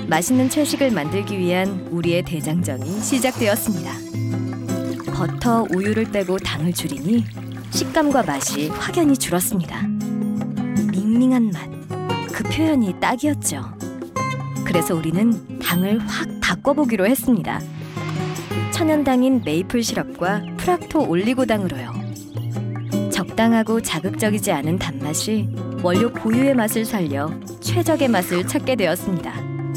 맛있는 채식을 만들기 위한 우리의 대장정이 시작되었습니다. 버터, 우유를 빼고 당을 줄이니 식감과 맛이 확연히 줄었습니다. 밍밍한 맛, 그 표현이 딱이었죠. 그래서 우리는 당을 확 바꿔보기로 했습니다. 천연당인 메이플 시럽과 프락토 올리고당으로요. 적당하고 자극적이지 않은 단맛이 원료 고유의 맛을 살려 최적의 맛을 찾게 되었습니다.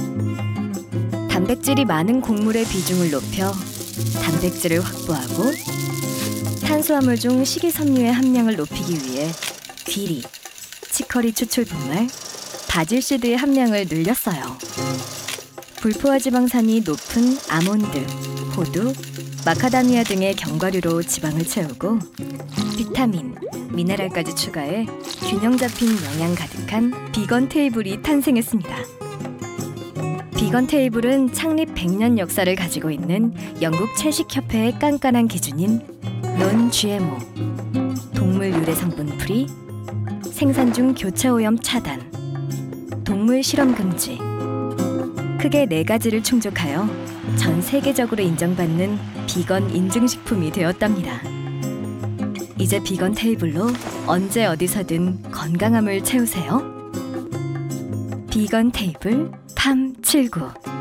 단백질이 많은 곡물의 비중을 높여 단백질을 확보하고 탄수화물 중 식이섬유의 함량을 높이기 위해 귀리, 치커리 추출 분말, 바질씨드의 함량을 늘렸어요. 불포화 지방산이 높은 아몬드, 호두, 마카다미아 등의 견과류로 지방을 채우고 비타민, 미네랄까지 추가해 균형 잡힌 영양 가득한 비건 테이블이 탄생했습니다. 비건 테이블은 창립 100년 역사를 가지고 있는 영국 채식협회의 깐깐한 기준인 논 GMO, 동물 유래 성분 프리, 생산 중 교차 오염 차단, 동물 실험 금지, 크게 4가지를 충족하여 전 세계적으로 인정받는 비건 인증식품이 되었답니다. 이제 비건 테이블로 언제 어디서든 건강함을 채우세요. 비건 테이블 팜79